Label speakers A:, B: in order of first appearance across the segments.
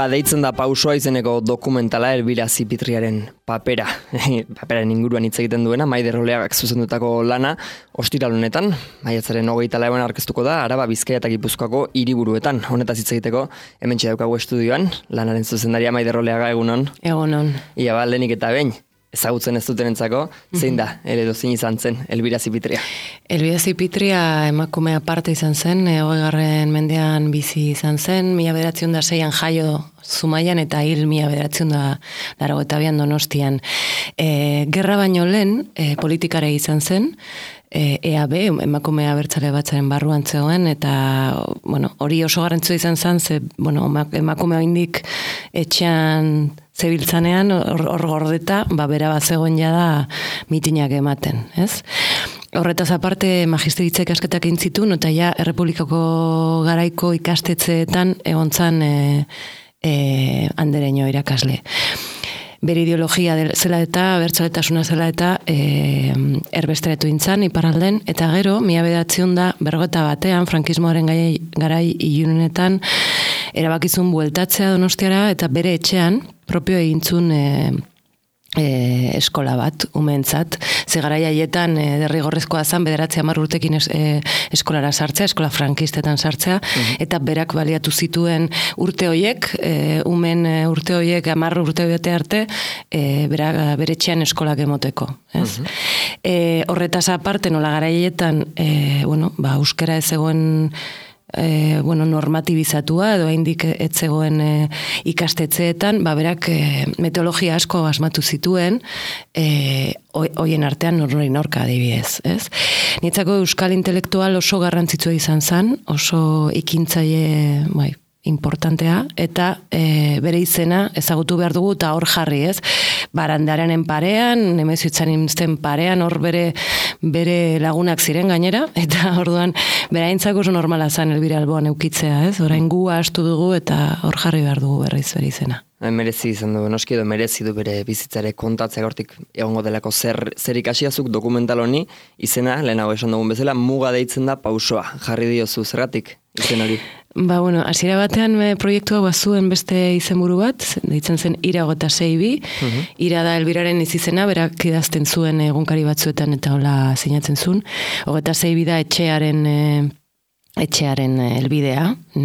A: deitzen da Pausoa izeneko dokumentala Elbira Zipitriaren paperaren inguruan hitz egiten duena, Maider Oleagak zuzendutako lana, ostiral honetan, maiatzaren 24 aurkeztuko da, Araba, Bizkaia eta Gipuzkoako hiriburuetan. Honetaz hitz egiteko hementxe daukagu estudioan, lanaren zuzendaria Maider Oleaga, egunon.
B: Egunon.
A: Ia lehenik eta behin, ezagutzen ez dutenentzako, zein da, zein izan zen Elbira Zipitria?
B: Elbira Zipitria emakumea parte izan zen, 20. mendean bizi izan zen, 1906an jaio Zumaian eta hil 1982an Donostian. Gerra baino lehen, politikare izan zen, EAB, emakumea abertzale batzaren barruan zegoen, eta hori oso garrantzua izan zen, emakumea indik etxean zebiltzanean, hor gordeta, bera bat zegoen jada mitinak ematen, ez? Horretaz aparte, magisteritza ikasketak eintzitun, eta ja, Errepublikako garaiko ikastetzeetan egon zan andereño irakasle. Bere ideologia zela eta, abertzaletasuna zela eta erbesteretu intzan, iparralden, eta gero, 1951 frankismoaren garai ilunetan, erabakizun bueltatzea Donostiara, eta bere etxean, propio egintzun eskola bat, umeentzat. Ze garai haietan derrigorrezkoa zan, 9-10 urtekin eskolara sartzea, eskola frankistetan sartzea, eta berak baliatu zituen urte hoiek, umen urte hoiek, 10 urte hoiete arte, bere etxean eskolak emoteko. Horretaz aparte, nola garai haietan, euskara ez egoen normatibizatua edo haindik ez zegoen ikastetzeetan, berak metodologia asko asmatu zituen, hoien artean norka adibidez, ez? Nietzako euskal intelektual oso garrantzitsua izan zen, oso ikintzaile, importantea, eta bere izena ezagutu behar dugu eta hor jarri, ez? Barandarenen parean, Nemeziutzan imzten parean, hor bere lagunak ziren gainera, eta orduan beraintzako oso normala zen Elbira alboan eukitzea, ez? Orain gu astu dugu eta hor jarri behar dugu berriz bere izena.
A: Merezi izan du, noski edo merezi du bere bizitzare kontatzea hortik egongo delako zer ikasiazuk dokumental honi, izena, lehenago esan dugun bezala, muga deitzen da Pausoa. Jarri diozu, zergatik izen hori?
B: Hasiera batean proiektua bazuen beste izenburu bat, deitzen zen Ira 26 Ira da Elbiraren izizena, berak idazten zuen egunkari batzuetan eta hola sinatzen zuen. 26 da etxearen helbidea.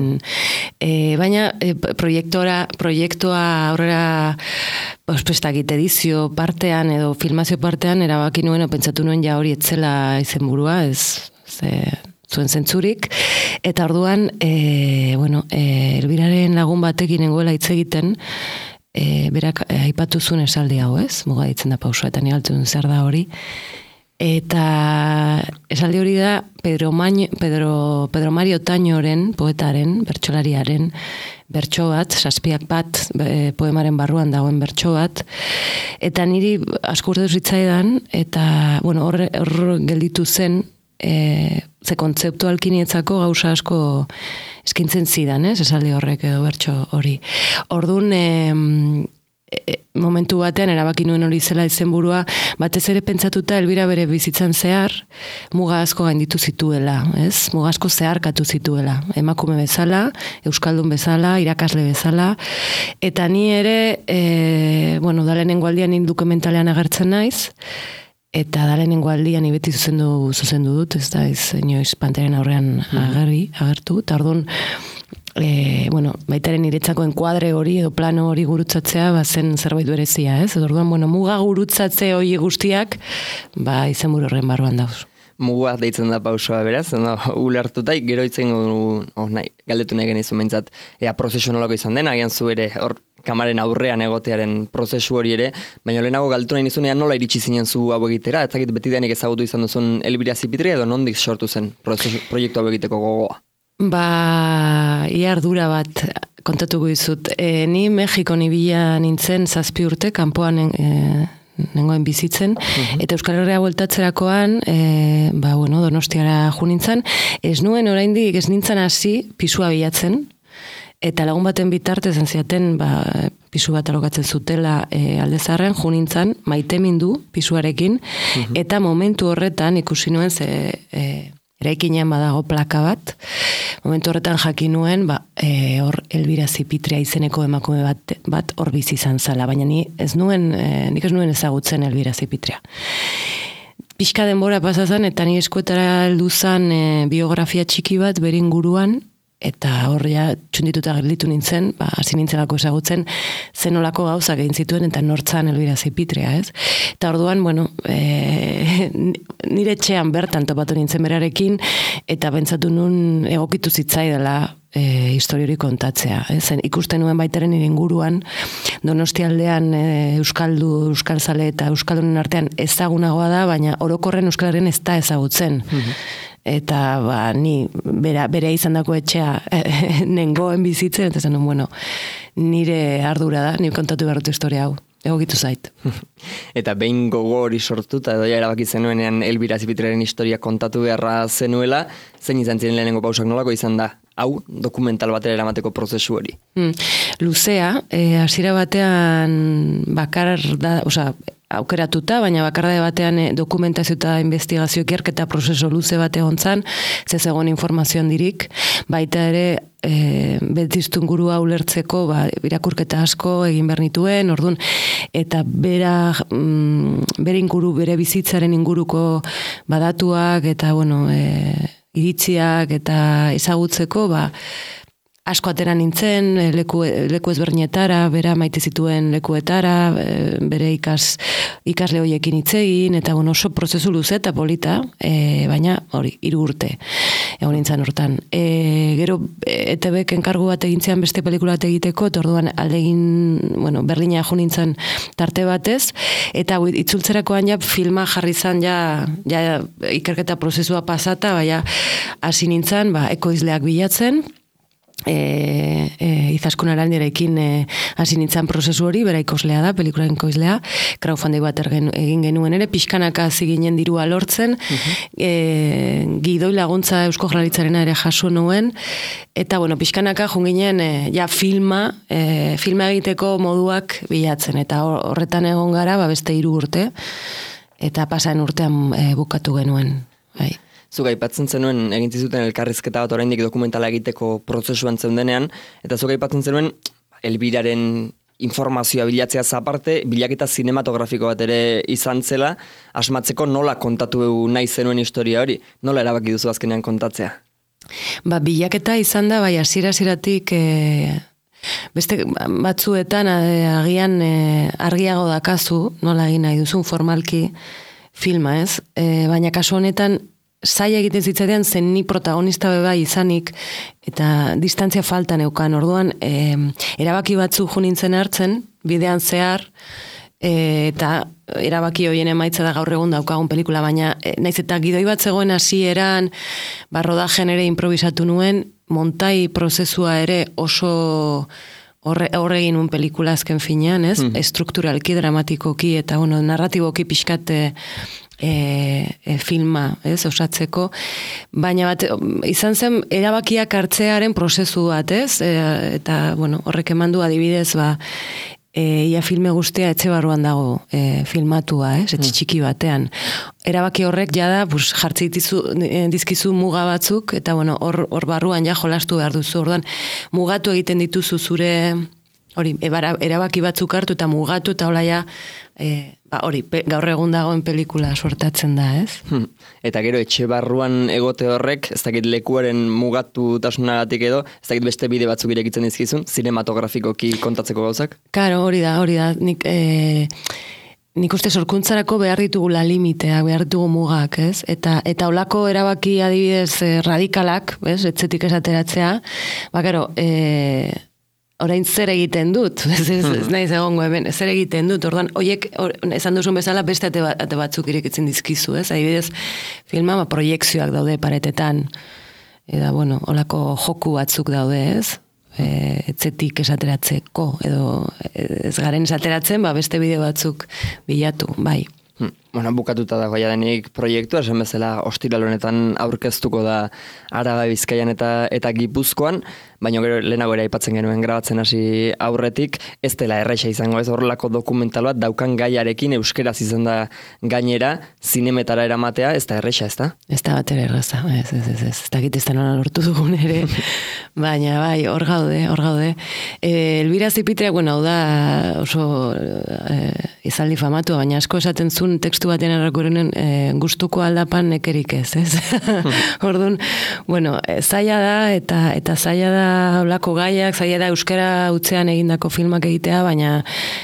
B: Baina proiektua aurrera ospestakit edizio partean edo filmazio partean erabaki nuen, pentsatu nuen ja hori etzela izenburua, zuen zentzurik, eta orduan, Elbiraren lagun batekin nengoela hitz egiten, berak aipatu zuen esaldi hau, ez? Muga ditzen da Pausoa, eta nigaltzen zer da hori. Eta esaldi hori da Pedro Mario Tañoren, poetaren, bertsolariaren, bertso bat, 7 bat, poemaren barruan dagoen bertso bat, eta niri asko urte zitzaidan, eta hor gelditu zen, ze kontzeptualki nietzako gauza asko eskintzen zidan, esaldi horrek edo bertso hori. Orduan, momentu batean erabaki nuen hori zela izenburua, batez ere pentsatuta Elbira bere bizitzan zehar muga asko gainditu zituela, ez? Muga asko zeharkatu zituela, emakume bezala, euskaldun bezala, irakasle bezala, eta ni ere, da lehenengo aldian dokumentalean agertzen naiz, eta da lehenengo aldian beti zuzendu dut, ez da, inoiz Panteren aurrean agertu, eta orduan, baitaren niretzako enkuadre hori edo plano hori gurutzatzea zen zerbait berezia, ez? Orduan, muga gurutzatze hori guztiak, izenburu horren barruan dauz.
A: Muga deitzen da Pausoa beraz, ulertuta, gero itzen galdetu nahi genizu mentzat, prozesu nolako izan den, agian zu ere hor kamaren aurrean egotearen prozesu hori ere, baina lehenago galdetu nahi nizunean nola iritsi zinen zu hau egitera, ez dakit beti denik ezagutu izan duzun Elbira Zipitria edo nondik sortu zen proiektu hau egiteko gogoa?
B: Ia ardura bat kontatuko dizut. Ni Mexikon ibila nintzen 7 urte, kanpoan nengoen bizitzen, eta Euskal Herria bueltatzerakoan, Donostiara jo nintzen, ez nuen oraindik ez nintzen hasi pisua bilatzen, eta lagun baten bitartez ziaten pisu bat alokatzen zutela Aldezarren, jo nintzen, maite mindu pisuarekin, eta momentu horretan ikusi nuen eraikinean badago plaka bat, momentu horretan jakin nuen, hor Elbira Zipitria izeneko emakume bat hor bizi izan zala, baina nik ez nuen ezagutzen Elbira Zipitria. Pixka denbora pasazan, eta ni eskuetara heldu zan biografia txiki bat bere inguruan, eta hor ja txundituta gelditu nintzen, hasi nintzelako ezagutzen, zenolako gauzak egin zituen, eta nortzan Elbira Zipitria, ez? Eta orduan, nire etxean bertan topatu nintzen berarekin, eta pentsatu nun egokitu zitzaidala historia hori kontatzea. Zen ikusten nuen baitaren nire inguruan, Donostialdean euskalzale eta euskaldunen artean ezagunagoa da, baina orokorren euskalaren ez da ezagutzen. Eta ni bere izan dako etxea nengoen bizitzen, eta zen, nire ardura da, nire kontatu behar historia hau. Egokitu zait.
A: Eta behin gogo hori sortuta, edo erabaki zenuenean Elbira Zipitriaren historia kontatu beharra zenuela, zein izan ziren lehenengo pausak nolako izan da? Hau, dokumental batera eramateko prozesu hori.
B: Luzea, hasiera batean aukeratuta, baina bakarda batean dokumentazio eta investigazio ikerketa prozesu luze bat egon zan, zezegon informazio handirik, baita ere betziztun gurua ulertzeko irakurketa asko egin behar nituen, orduan, eta bere inguru, bere bizitzaren inguruko badatuak, eta iritziak eta ezagutzeko, asko atera nintzen, leku ezberdinetara, bera maite zituen lekuetara, bere ikasle horiekin hitzegin, eta oso prozesu luze eta polita, baina hori, 3 urte egon nintzen hortan. Gero, ETBek enkargu bat egintzean beste pelikula bat egiteko, eta orduan Berlina jo nintzen tarte batez, eta itzultzerakoan filma jarri zan ikerketa prozesua pasata, hasi nintzen, ekoizleak bilatzen, Izaskun Arandiarekin hasi nintzen prozesu hori, bera ikoslea da, pelikularen ikoslea, crowdfunding bat egin genuen ere, pixkanaka hasi ginen dirua lortzen, gidoi laguntza Eusko Jaurlaritzarena ere jaso nuen, eta pixkanaka junginen filma egiteko moduak bilatzen, eta horretan egon gara, beste 3 urte, eta pasaren urtean bukatu genuen, bai.
A: Zuk aipatzen zenuen egin zizuten elkarrizketa bat oraindik dokumentala egiteko prozesuan zeundenean, eta zuk aipatzen zenuen Elbiraren informazioa bilatzea aparte, bilaketa zinematografiko bat ere izan zela, asmatzeko nola kontatu nahi zenuen historia hori, nola erabaki duzu azkenean kontatzea?
B: Bilaketa izan da, hasieratik beste batzuetan agian argiago dakazu, nola egin nahi duzun formalki filma, ez? Baina kasu honetan zaila egiten zitzatean zen ni protagonista beba izanik eta distantzia falta neukan. Orduan, erabaki batzu jo nintzen hartzen, bidean zehar, eta erabaki hoien emaitza da gaur egun daukagun pelikula, baina naiz eta gidoi bat zegoen hasieran, rodajen ere improvisatu nuen, montai prozesua ere oso horregin un pelikula azken finean, ez? Estrukturalki, dramatikoki, eta narratiboki pixkate filma, ez, osatzeko, baina izan zen erabakiak hartzearen prozesu bat, ez, eta, horrek emandu adibidez, ia filme guztia etxe barruan dago filmatua, ez, etxe txiki batean. Erabaki horrek jada, jartzi dizkizu muga batzuk, eta, hor barruan jolastu behar duzu, orduan, mugatu egiten dituzu zure erabaki batzuk hartu eta mugatu, eta hola gaur egun dagoen pelikula suertatzen da, ez?
A: Eta gero etxe barruan egote horrek, ez dakit lekuaren mugatutasunagatik edo, ez dakit beste bide batzuk irekitzen dizkizun, zinematografikoki kontatzeko gauzak?
B: Karo, hori da. Nik uste sorkuntzarako behar ditugula limiteak, behar ditugu mugak, ez? Eta holako erabaki adibidez radikalak, ez? Etzetik esateratzea, orain zer egiten dut, ez naiz egongo hemen, zer egiten dut, orduan, oiek, esan duzun bezala, beste ate batzuk irekitzen dizkizu, ez? Adibidez, filma, proiekzioak daude paretetan, eta, olako joku batzuk daude, ez? Etzetik esateratzeko, edo ez garen esateratzen, beste bideo batzuk bilatu, bai.
A: Bueno, bukatuta dago jadenik proiektua, esan bezala ostiral honetan aurkeztuko da Araba, Bizkaian eta Gipuzkoan, baina gero lehenago ere aipatzen genuen grabatzen hasi aurretik, ez dela erresa izango, ez horrelako dokumental bat daukan gaiarekin euskeraz izan da gainera, zinemetara eramatea, ez da erresa, ez da?
B: Ez da bat ere erraza, ez dakit ez da nola lortu dugun ere, baina bai, hor gaude. Elbira Zipitreak, hau da oso izaldi famatua, baina asko esaten zuen tekstu baten errakurenen gustuko aldapan nekerik ez? Orduan, zaila da, eta zaila da holako gaiak, zaila da euskara utzean egindako filmak egitea, baina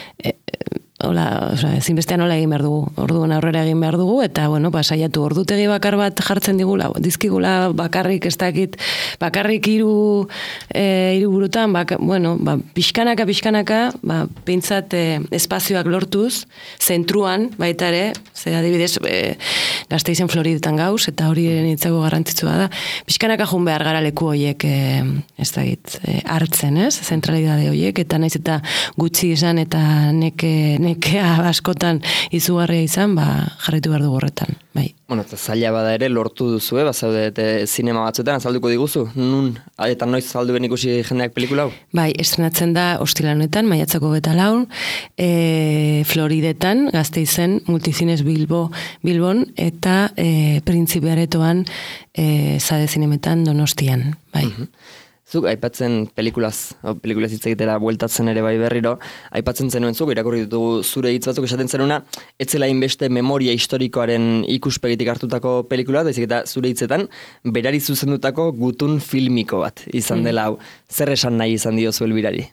B: ezinbestean hola egin behar dugu, orduan aurrera egin behar dugu, eta saiatu ordutegi bakar bat jartzen dizkigula bakarrik ez dakit, bakarrik hiru burutan, pixkanaka, pintzat espazioak lortuz, zentruan, baita ere, ze adibidez, Gasteizen Floridetan gauz, eta hori nitzako garrantzitsua da, pixkanaka jun behar gara leku horiek, ez dakit, hartzen, ez? Zentralidade horiek, eta naiz eta gutxi izan, eta nekea askotan izugarria izan, jarritu behar dugu horretan, bai.
A: Eta zaila bada ere lortu duzue, zaude zinema batzuetan, azalduko diguzu? Nun, eta noiz azaldu ben ikusi jendeak pelikula hau? Bai,
B: estrenatzen da ostila honetan, maiatzako 24, Floridetan, Gasteizen, Multicines Bilbon, eta Printzipe Aretoan, Sade Zinemetan Donostian, bai.
A: Zuk, aipatzen pelikulaz hitz egitera bueltatzen ere bai berriro, aipatzen zenuen zuk, irakurri ditugu zure hitz batzuk esaten zenuna, etzela inbeste memoria historikoaren ikuspegitik hartutako pelikula, daizik eta zure hitzetan, berari zuzendutako gutun filmiko bat izan dela hau. Zer esan nahi izan diozu Elbirari?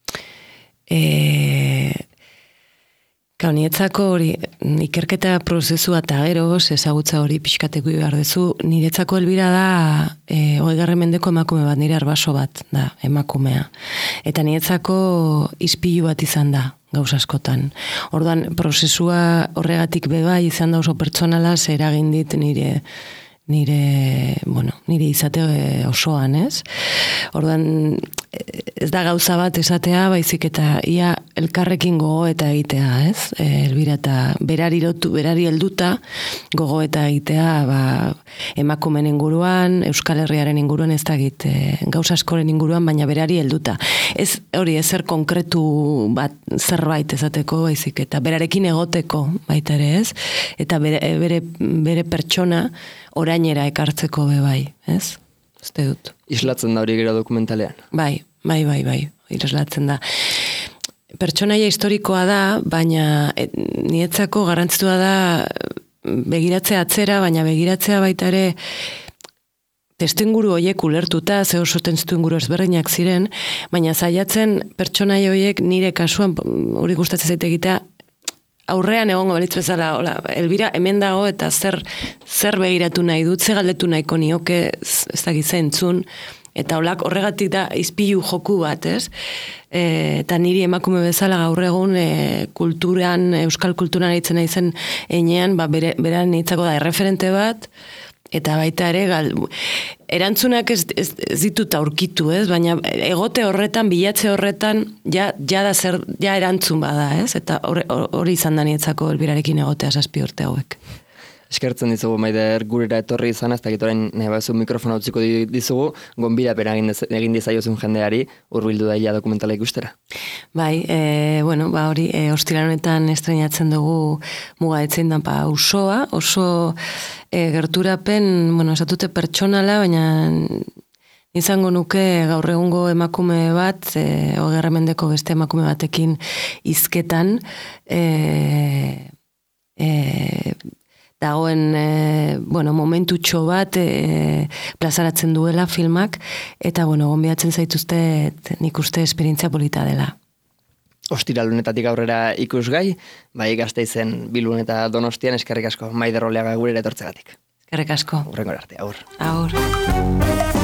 B: Niretzako hori, ikerketa prozesua eta gero, ezagutza hori pixkateko behar dezu, niretzako Elbira da 20. mendeko emakume bat, nire arbaso bat da emakumea. Eta niretzako ispilu bat izan da, gauz askotan. Orduan, prozesua horregatik beba izan da oso pertsonala, eragin dit nire izate osoan, ez? Orduan, ez da gauza bat esatea, baizik eta ia elkarrekin gogoeta egitea, ez? Elbira eta berari helduta gogoeta egitea, emakumen inguruan, Euskal Herriaren inguruan, ez da egit, gauza askoren inguruan, baina berari helduta. Ez hori, ezer konkretu bat zerbait esateko, baizik eta berarekin egoteko baita ere, ez? Eta bere pertsona orainera ekartzeko bai, ez? Uste dut.
A: Islatzen da hori gero dokumentalean.
B: Bai, islatzen da. Pertsonaia historikoa da, baina niretzako garrantzitua da begiratzea atzera, baina begiratzea baita ere testuinguru horiek ulertuta, ze oso testuinguru ezberdinak ziren, baina zailatzen pertsonaia horiek nire kasuan, hori gustatzen zait egitea, aurrean egongo balitz bezala, Elbira hemen dago eta zer begiratu nahi dut, ze galdetu nahiko nioke, ez dakit zentzun, eta horregatik da izpilu joku bat, ez? Eta niri emakume bezala gaur egun kulturan, euskal kulturan aritzen nahi zen enean, beran nitzako da erreferente bat, eta baita ere, erantzunak ez ditut aurkitu, ez? Baina egote horretan, bilatze horretan, ja erantzun bada, ez? Eta hori izan da nietzako Elbirarekin egotea 7 urte hauek.
A: Eskertzen dizugu, Maider, gurera etorri izan, ez dakit orain nahi bazu mikrofona utziko dizugu, gonbidapena egin dizaiozun jendeari, hurbildu da ila dokumentala ikustera. Bai,
B: hori, ostiral honetan estreinatzen dugu muga etzen dan usoa, oso gerturapen, esatute pertsonala, baina izango nuke gaur egungo emakume bat, 20. mendeko beste emakume batekin hizketan, dagoen momentutxo bat plazaratzen duela filmak, eta gonbidatzen zaituzte nik uste esperientzia polita dela.
A: Ostiral honetatik aurrera ikusgai, bai Gasteizen, Bilbon eta Donostian, eskerrik asko Maider Oleaga gurera etortzegatik.
B: Eskerrik asko.
A: Hurrengora arte, agur.
B: Agur.